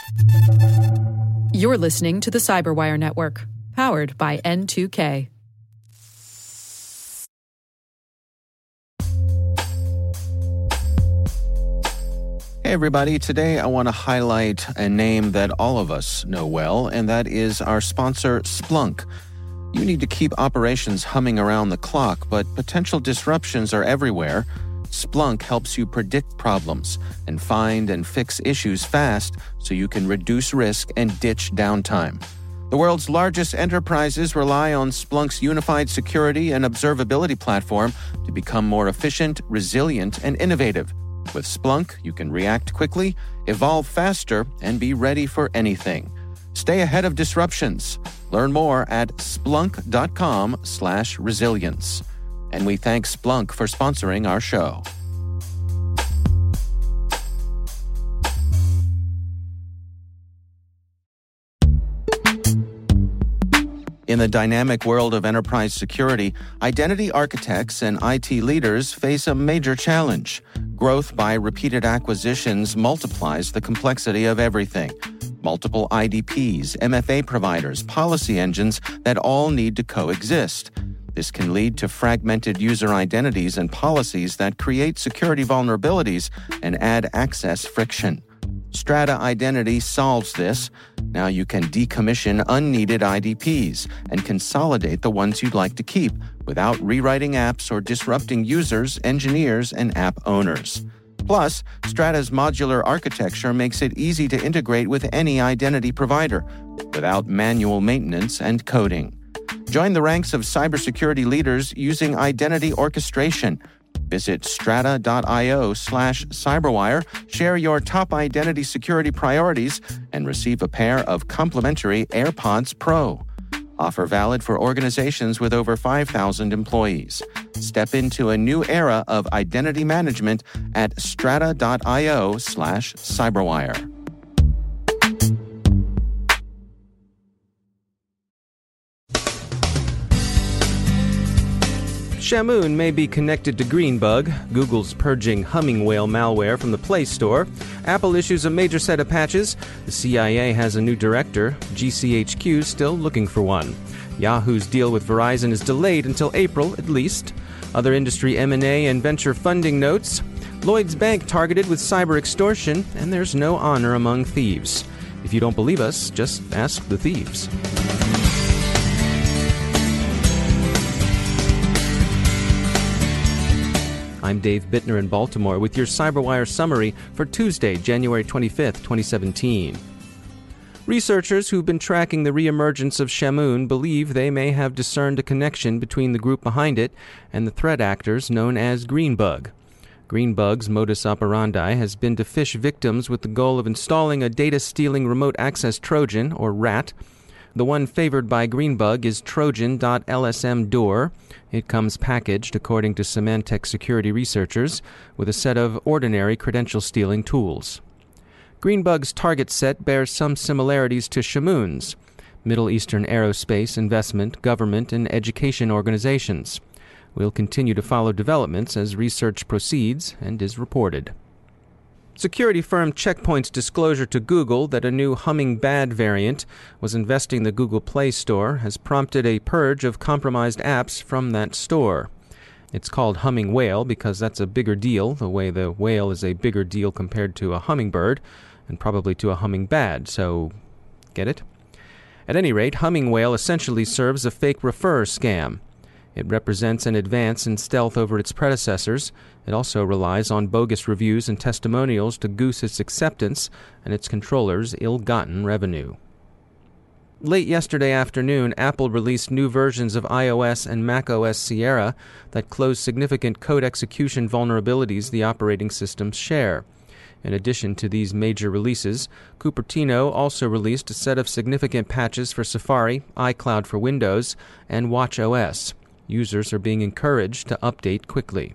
You're listening to the Cyberwire Network, powered by N2K. Hey everybody, today I want to highlight a name that all of us know well, and that is our sponsor, Splunk. You need to keep operations humming around the clock, but potential disruptions are everywhere. Splunk helps you predict problems and find and fix issues fast so you can reduce risk and ditch downtime. The world's largest enterprises rely on Splunk's unified security and observability platform to become more efficient, resilient, and innovative. With Splunk, you can react quickly, evolve faster, and be ready for anything. Stay ahead of disruptions. Learn more at splunk.com/resilience. And we thank Splunk for sponsoring our show. In the dynamic world of enterprise security, identity architects and IT leaders face a major challenge. Growth by repeated acquisitions multiplies the complexity of everything. Multiple IDPs, MFA providers, policy engines that all need to coexist. This can lead to fragmented user identities and policies that create security vulnerabilities and add access friction. Strata Identity solves this. Now you can decommission unneeded IDPs and consolidate the ones you'd like to keep without rewriting apps or disrupting users, engineers, and app owners. Plus, Strata's modular architecture makes it easy to integrate with any identity provider without manual maintenance and coding. Join the ranks of cybersecurity leaders using identity orchestration. Visit strata.io/cyberwire, share your top identity security priorities, and receive a pair of complimentary AirPods Pro. Offer valid for organizations with over 5,000 employees. Step into a new era of identity management at strata.io/cyberwire. Shamoon may be connected to Greenbug. Google's purging humming whale malware from the Play Store. Apple issues a major set of patches. The CIA has a new director. GCHQ still looking for one. Yahoo's deal with Verizon is delayed until April at least. Other industry M&A and venture funding notes. Lloyd's Bank targeted with cyber extortion, and there's no honor among thieves. If you don't believe us, just ask the thieves. I'm Dave Bittner in Baltimore with your CyberWire summary for Tuesday, January 25th, 2017. Researchers who've been tracking the reemergence of Shamoon believe they may have discerned a connection between the group behind it and the threat actors known as Greenbug. Greenbug's modus operandi has been to phish victims with the goal of installing a data-stealing remote access Trojan, or RAT. The one favored by Greenbug is Trojan.lsm-door. It comes packaged, according to Symantec security researchers, with a set of ordinary credential-stealing tools. Greenbug's target set bears some similarities to Shamoon's: Middle Eastern aerospace, investment, government, and education organizations. We'll continue to follow developments as research proceeds and is reported. Security firm Check Point's disclosure to Google that a new Humming Bad variant was infesting the Google Play Store has prompted a purge of compromised apps from that store. It's called Humming Whale because that's a bigger deal, the way the whale is a bigger deal compared to a hummingbird, and probably to a humming bad, so get it? At any rate, Humming Whale essentially serves a fake refer scam. It represents an advance in stealth over its predecessors. It also relies on bogus reviews and testimonials to goose its acceptance and its controllers' ill-gotten revenue. Late yesterday afternoon, Apple released new versions of iOS and macOS Sierra that close significant code execution vulnerabilities the operating systems share. In addition to these major releases, Cupertino also released a set of significant patches for Safari, iCloud for Windows, and watchOS. Users are being encouraged to update quickly.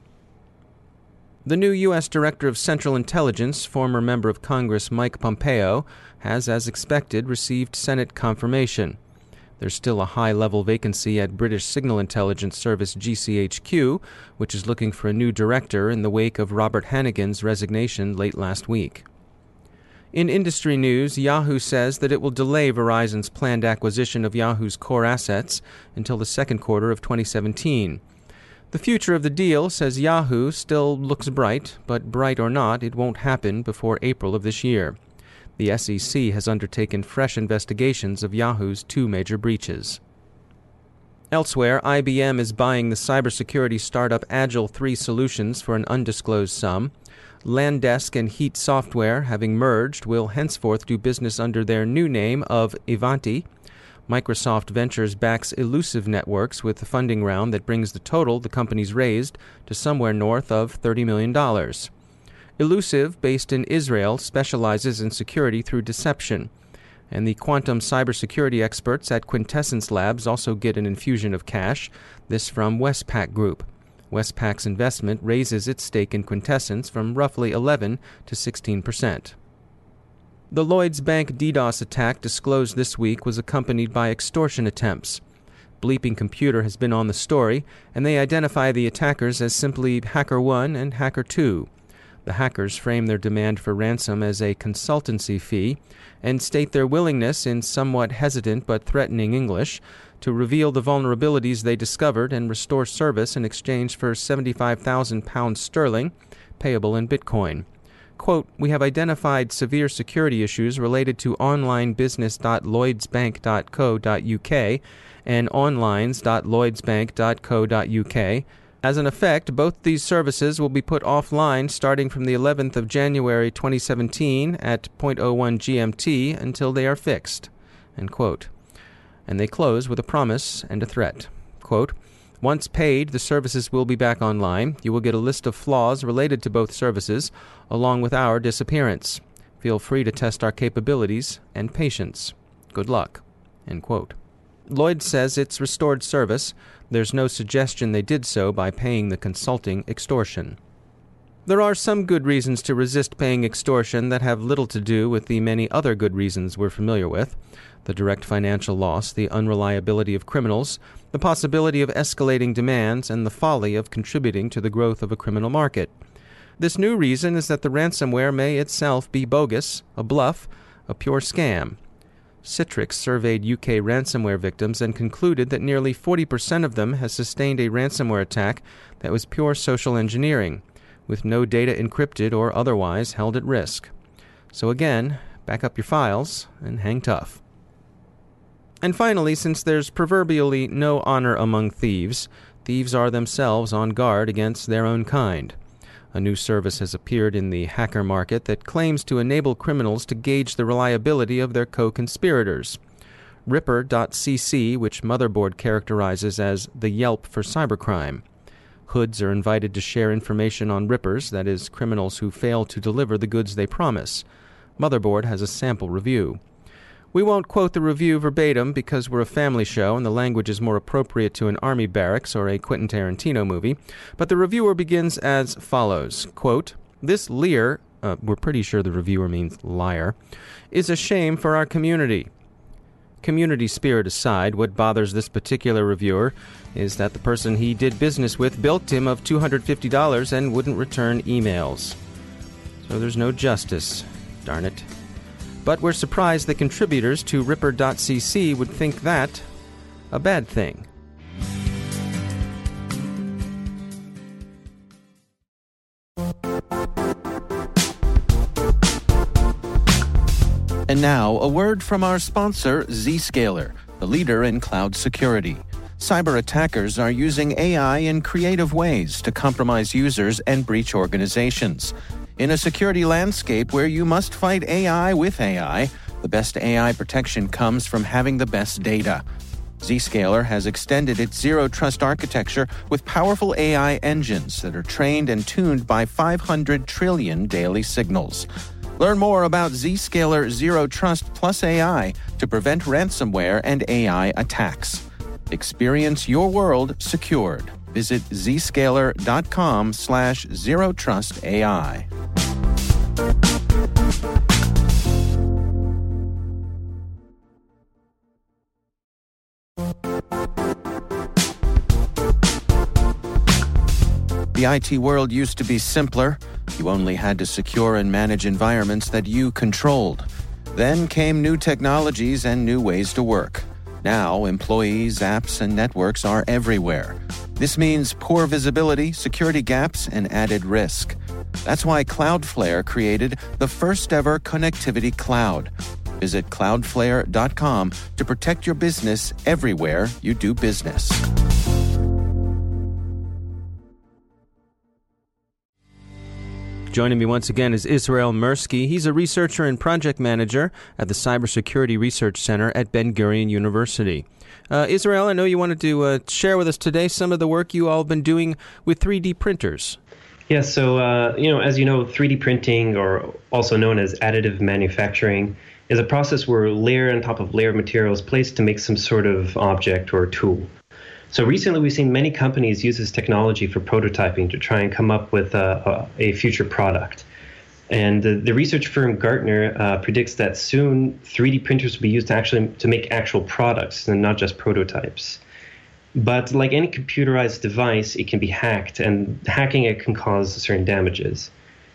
The new U.S. Director of Central Intelligence, former member of Congress Mike Pompeo, has, as expected, received Senate confirmation. There's still a high-level vacancy at British Signal Intelligence Service GCHQ, which is looking for a new director in the wake of Robert Hannigan's resignation late last week. In industry news, Yahoo says that it will delay Verizon's planned acquisition of Yahoo's core assets until the second quarter of 2017. The future of the deal, says Yahoo, still looks bright, but bright or not, it won't happen before April of this year. The SEC has undertaken fresh investigations of Yahoo's two major breaches. Elsewhere, IBM is buying the cybersecurity startup Agile3 Solutions for an undisclosed sum. Landesk and Heat Software, having merged, will henceforth do business under their new name of Ivanti. Microsoft Ventures backs Elusive Networks with a funding round that brings the total the company's raised to somewhere north of $30 million. Elusive, based in Israel, specializes in security through deception. And the quantum cybersecurity experts at Quintessence Labs also get an infusion of cash, this from Westpac Group. Westpac's investment raises its stake in Quintessence from roughly 11 to 16%. The Lloyds Bank DDoS attack disclosed this week was accompanied by extortion attempts. Bleeping Computer has been on the story, and they identify the attackers as simply Hacker 1 and Hacker 2. The hackers frame their demand for ransom as a consultancy fee and state their willingness in somewhat hesitant but threatening English to reveal the vulnerabilities they discovered and restore service in exchange for £75,000 payable in Bitcoin. Quote, "We have identified severe security issues related to onlinebusiness.lloydsbank.co.uk and onlines.lloydsbank.co.uk. As an effect, both these services will be put offline starting from the 11th of January 2017 at 0.01 GMT until they are fixed." End quote. And they close with a promise and a threat. Quote, "Once paid, the services will be back online. You will get a list of flaws related to both services, along with our disappearance. Feel free to test our capabilities and patience. Good luck." End quote. Lloyd says it's restored service. There's no suggestion they did so by paying the consulting extortion. There are some good reasons to resist paying extortion that have little to do with the many other good reasons we're familiar with. The direct financial loss, the unreliability of criminals, the possibility of escalating demands, and the folly of contributing to the growth of a criminal market. This new reason is that the ransomware may itself be bogus, a bluff, a pure scam. Citrix surveyed UK ransomware victims and concluded that nearly 40% of them has sustained a ransomware attack that was pure social engineering, with no data encrypted or otherwise held at risk. So again, back up your files and hang tough. And finally, since there's proverbially no honor among thieves, thieves are themselves on guard against their own kind. A new service has appeared in the hacker market that claims to enable criminals to gauge the reliability of their co-conspirators. Ripper.cc, which Motherboard characterizes as the Yelp for cybercrime. Hoods are invited to share information on rippers, that is, criminals who fail to deliver the goods they promise. Motherboard has a sample review. We won't quote the review verbatim because we're a family show and the language is more appropriate to an army barracks or a Quentin Tarantino movie, but the reviewer begins as follows, quote, "This leer," we're pretty sure the reviewer means liar, "is a shame for our community." Community spirit aside, what bothers this particular reviewer is that the person he did business with bilked him of $250 and wouldn't return emails. So there's no justice, darn it. But we're surprised that contributors to Ripper.cc would think that a bad thing. And now, a word from our sponsor, Zscaler, the leader in cloud security. Cyber attackers are using AI in creative ways to compromise users and breach organizations. In a security landscape where you must fight AI with AI, the best AI protection comes from having the best data. Zscaler has extended its Zero Trust architecture with powerful AI engines that are trained and tuned by 500 trillion daily signals. Learn more about Zscaler Zero Trust Plus AI to prevent ransomware and AI attacks. Experience your world secured. Visit zscaler.com/zerotrustai. The IT world used to be simpler. You only had to secure and manage environments that you controlled. Then came new technologies and new ways to work. Now, employees, apps, and networks are everywhere. This means poor visibility, security gaps, and added risk. That's why Cloudflare created the first-ever connectivity cloud. Visit cloudflare.com to protect your business everywhere you do business. Joining me once again is Israel Mirsky. He's a researcher and project manager at the Cybersecurity Research Center at Ben-Gurion University. Israel, I know you wanted to share with us today some of the work you all have been doing with 3D printers. Yeah, so, as you know, 3D printing, or also known as additive manufacturing, is a process where layer on top of layer of materials placed to make some sort of object or tool. So recently, we've seen many companies use this technology for prototyping to try and come up with a future product. And the research firm Gartner predicts that soon 3D printers will be used to make actual products and not just prototypes. But like any computerized device, it can be hacked, and hacking it can cause certain damages.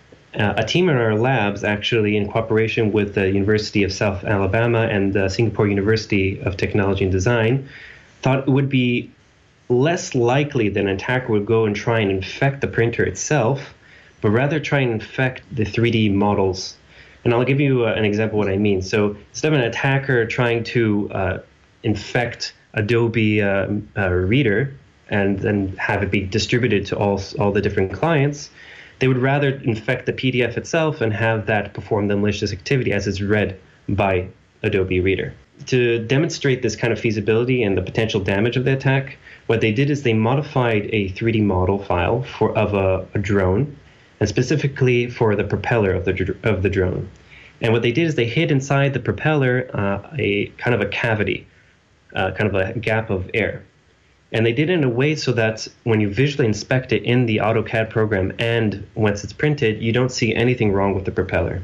A team in our labs, actually in cooperation with the University of South Alabama and the Singapore University of Technology and Design, thought it would be less likely that an attacker would go and try and infect the printer itself, but rather try and infect the 3D models. And I'll give you an example of what I mean. So instead of an attacker trying to infect Adobe Reader and then have it be distributed to all the different clients, they would rather infect the PDF itself and have that perform the malicious activity as it's read by Adobe Reader. To demonstrate this kind of feasibility and the potential damage of the attack, what they did is they modified a 3D model file of a drone, and specifically for the propeller of the drone. And what they did is they hid inside the propeller a kind of a cavity, kind of a gap of air. And they did it in a way so that when you visually inspect it in the AutoCAD program and once it's printed, you don't see anything wrong with the propeller.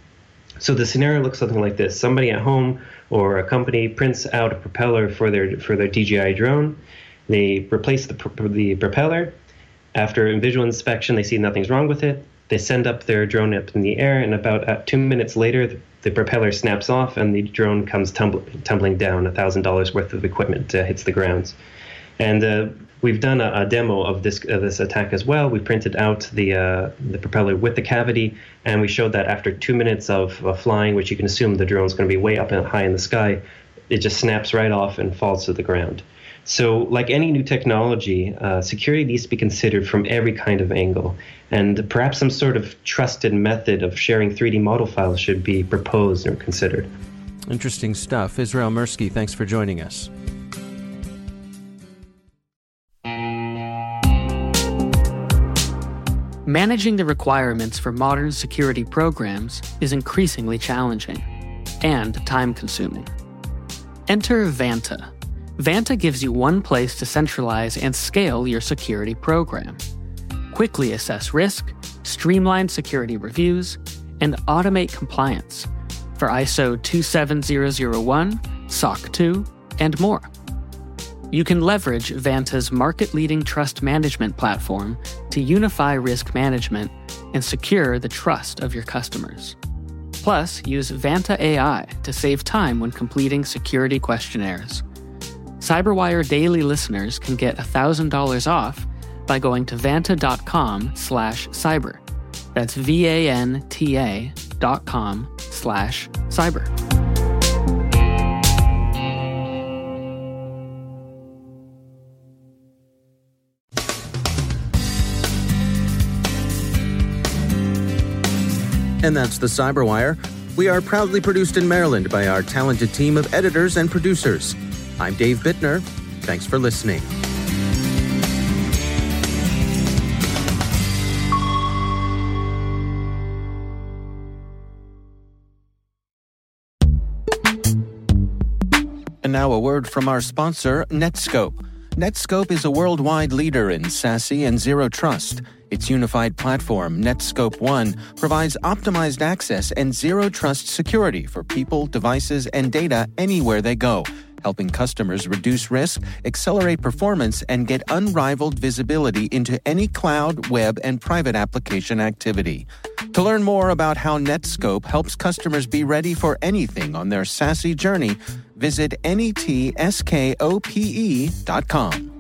So the scenario looks something like this. Somebody at home or a company prints out a propeller for their DJI drone. They replace the propeller. After visual inspection, they see nothing's wrong with it. They send up their drone up in the air, and about 2 minutes later, the propeller snaps off and the drone comes tumbling down. $1,000 worth of equipment hits the ground. And we've done a demo of this attack as well. We printed out the propeller with the cavity, and we showed that after 2 minutes of flying, which you can assume the drone's going to be way up and high in the sky, it just snaps right off and falls to the ground. So like any new technology, security needs to be considered from every kind of angle. And perhaps some sort of trusted method of sharing 3D model files should be proposed or considered. Interesting stuff. Israel Mirsky, thanks for joining us. Managing the requirements for modern security programs is increasingly challenging and time-consuming. Enter Vanta. Vanta gives you one place to centralize and scale your security program. Quickly assess risk, streamline security reviews, and automate compliance for ISO 27001, SOC 2, and more. You can leverage Vanta's market-leading trust management platform to unify risk management and secure the trust of your customers. Plus, use Vanta AI to save time when completing security questionnaires. CyberWire Daily listeners can get $1,000 off by going to vanta.com/cyber. That's vanta.com/cyber. And that's the CyberWire. We are proudly produced in Maryland by our talented team of editors and producers. I'm Dave Bittner. Thanks for listening. And now a word from our sponsor, Netskope. Netskope is a worldwide leader in SASE and Zero Trust. Its unified platform, Netskope One, provides optimized access and Zero Trust security for people, devices, and data anywhere they go, helping customers reduce risk, accelerate performance, and get unrivaled visibility into any cloud, web, and private application activity. To learn more about how Netskope helps customers be ready for anything on their SASE journey, visit netskope.com.